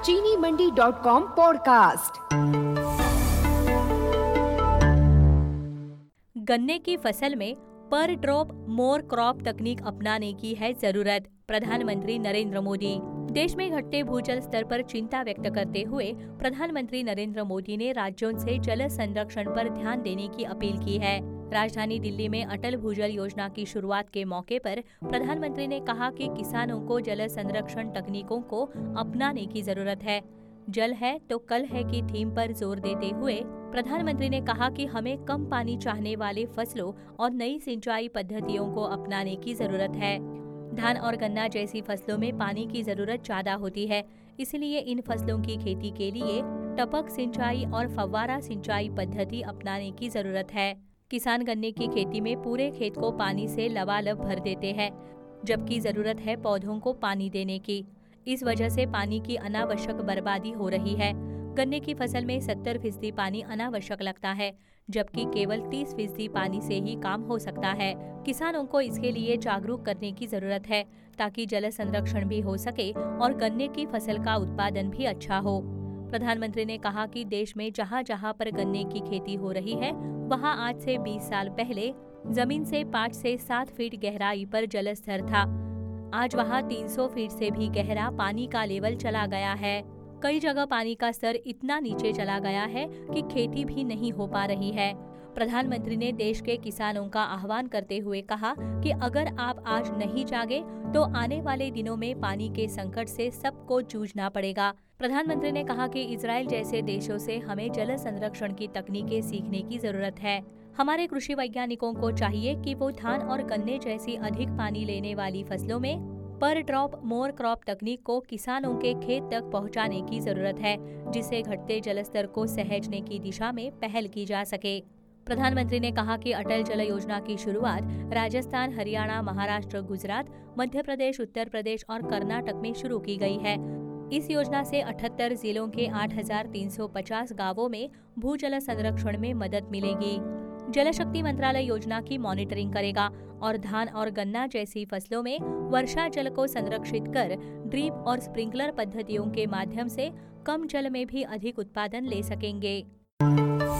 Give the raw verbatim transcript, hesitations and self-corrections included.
चीनी मंडी dot com podcast. गन्ने की फसल में पर ड्रॉप मोर क्रॉप तकनीक अपनाने की है जरूरत। प्रधानमंत्री नरेंद्र मोदी। देश में घटते भूजल स्तर पर चिंता व्यक्त करते हुए प्रधानमंत्री नरेंद्र मोदी ने राज्यों से जल संरक्षण पर ध्यान देने की अपील की है। राजधानी दिल्ली में अटल भूजल योजना की शुरुआत के मौके पर प्रधानमंत्री ने कहा कि किसानों को जल संरक्षण तकनीकों को अपनाने की जरूरत है। जल है तो कल है की थीम पर जोर देते हुए प्रधानमंत्री ने कहा कि हमें कम पानी चाहने वाले फसलों और नई सिंचाई पद्धतियों को अपनाने की जरूरत है। धान और गन्ना जैसी फसलों में पानी की जरूरत ज्यादा होती है, इसलिए इन फसलों की खेती के लिए टपक सिंचाई और फव्वारा सिंचाई पद्धति अपनाने की जरूरत है। किसान गन्ने की खेती में पूरे खेत को पानी से लबालब भर देते हैं, जबकि जरूरत है पौधों को पानी देने की। इस वजह से पानी की अनावश्यक बर्बादी हो रही है। गन्ने की फसल में सत्तर फीसदी पानी अनावश्यक लगता है, जबकि केवल तीस फीसदी पानी से ही काम हो सकता है। किसानों को इसके लिए जागरूक करने की जरूरत है, ताकि जल संरक्षण भी हो सके और गन्ने की फसल का उत्पादन भी अच्छा हो। प्रधानमंत्री ने कहा कि देश में जहां जहां पर गन्ने की खेती हो रही है, वहां आज से बीस साल पहले जमीन से पाँच से सात फीट गहराई पर जल स्तर था। आज वहां तीन सौ फीट से भी गहरा पानी का लेवल चला गया है। कई जगह पानी का स्तर इतना नीचे चला गया है कि खेती भी नहीं हो पा रही है। प्रधानमंत्री ने देश के किसानों का आह्वान करते हुए कहा कि अगर आप आज नहीं जागे तो आने वाले दिनों में पानी के संकट से सबको जूझना पड़ेगा। प्रधानमंत्री ने कहा कि इजराइल जैसे देशों से हमें जल संरक्षण की तकनीकें सीखने की जरूरत है। हमारे कृषि वैज्ञानिकों को चाहिए कि वो धान और गन्ने जैसी अधिक पानी लेने वाली फसलों में पर ड्रॉप मोर क्रॉप तकनीक को किसानों के खेत तक पहुंचाने की जरूरत है, जिससे घटते जलस्तर को सहेजने की दिशा में पहल की जा सके। प्रधानमंत्री ने कहा कि अटल जल योजना की शुरुआत राजस्थान, हरियाणा, महाराष्ट्र, गुजरात, मध्य प्रदेश, उत्तर प्रदेश और कर्नाटक में शुरू की गई है। इस योजना से अठहत्तर जिलों के आठ हजार तीन सौ पचास गांवों में भूजल संरक्षण में मदद मिलेगी। जल शक्ति मंत्रालय योजना की मॉनिटरिंग करेगा और धान और गन्ना जैसी फसलों में वर्षा जल को संरक्षित कर ड्रिप और स्प्रिंकलर पद्धतियों के माध्यम से कम जल में भी अधिक उत्पादन ले सकेंगे।